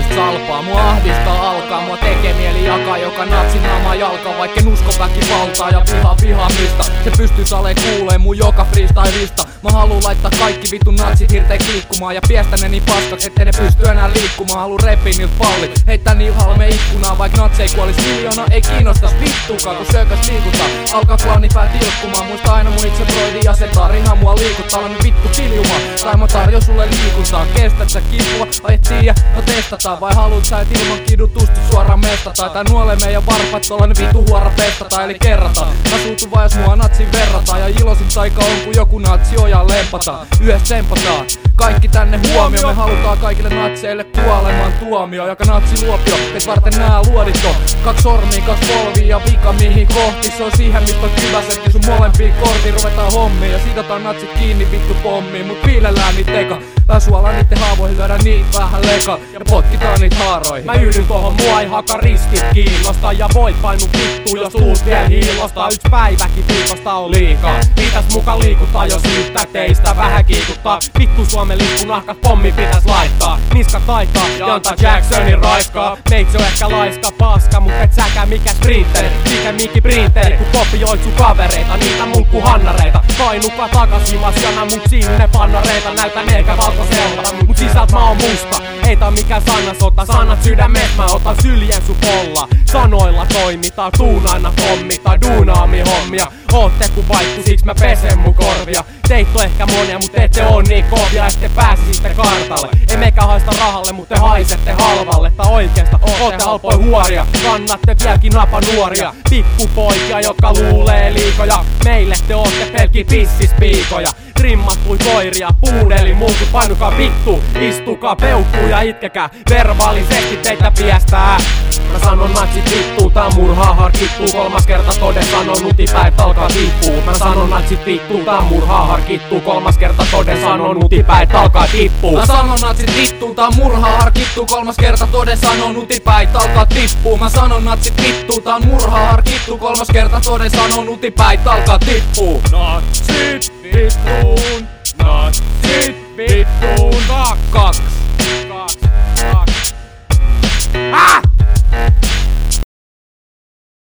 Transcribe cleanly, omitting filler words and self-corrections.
salpaa. Mua ahdistaa alkaa, mua tekee mieli jakaa joka natsin naama jalka, vaikken usko väkivaltaa ja vihaamista. Se pystyy salee kuulee mun joka freestylista. Mä haluun laittaa kaikki vitun natsit hirteen kiikkumaan ja piestä ne niin paskaks, ettei ne pysty enää liikkumaan. Haluun repii niiltä pallit, heittää niil halme ikkunaa, vaik natsei kuolis miljoona. Ei kiinnostas vittukaan, kun sökös liikuttaa. Alkaa klaanipää tilkkumaan, muista aina mun itse broidi ja se tarina mua liikuttaa. Olen vittu kiljuma, tai mä tarjoan sulle liikuntaa. Kestät sä kipua, ai et tiiä, no testataan. Vai haluut sä et ilman kidutusta suoraan mestataan? Tai nuole meidän varpat, tollanen vittu huora pestataan. Eli kerrataan, mä suutun vaan jos mua natsin verrataan. Ja iloisin taika on kun joku natsi ojaan lempataan. Yhdessä sempataan, kaikki tänne huomio. Me halutaan kaikille natseille kuolemaan tuomio. Joka natsi luopio, et varten nää luodit on. 2 sormia, 2 polvia ja vika mihin kohti. Se on siihen mistä on hyvä setti sun molempia kortiin. Ruvetaan hommiin ja sidotaan natsit kiinni vittu pommiin. Mut piilellään niit eka, suolaa niitten haavoihin, lyödään niitä vähän leka ja potkitaan niitä haaroihin. Mä yhdyn tohon, mua ei haka riskit kiinnostaa. Ja voit painu vittu jos tuut vielä hiilostaa. 1 päiväkin viikosta on liikaa. Mitäs muka liikuttaa jos yhtä teistä vähän kiikuttaa. Vittu Suomen lippu nahkat pommi pitäis laittaa. Niska taitaa ja antaa Jacksonin raiskaa. Meitsi on ehkä laiska paska, mut et säkään mikä sprinteri. Mikä mikki printeri, kun kopioit sun kavereita. Niitä mulkku hannareita. Painuka takas himasjana mut sinne pannareita. Näytän eikä valkoselta, mut sisältä mä oon musta. Ei tää mikään sanasota, sanat sydämet mä otan syljen sun polla. Sanoilla toimitaan, tuun aina pommitaan, duunaami hommia. Ootte ku vaikku, siks mä pesen mun korvia. Teit on ehkä monia, mut ette oo niin kovia, ette pääsisitte kartalle. Ei mekä haista rahalle, mut te haisette halvalle. Tai oikeesta ootte halpoi huoria. Kannatte vieläkin napanuoria. Pikkupoikia, jotka luulee liikoja. Meille te ootte pelkki pissispiikoja. Trimmattui koiria, puudeli muutu, painukaa vittu. Istukaa peukkuu ja itkekää, verbaalisesti teitä piestää. Mä sanon natsit vittuu, tää murhaa harkittuu. 3 kerta toden sanon nutipäät alkaa tippuu. Mä sanon natsit vittuu, tää murhaa harkittuu. 3 kerta toden sanon nutipäät alkaa tippuu. Mä sanon natsit vittuu, tää murhaa harkittuu. 3 kerta toden sanon nutipäät alkaa tippuu. Mä sanon natsit vittuu, tää murhaa harkittuu. 3 kerta toden sanon nutipäät alkaa tippuu. Natsit vittuu.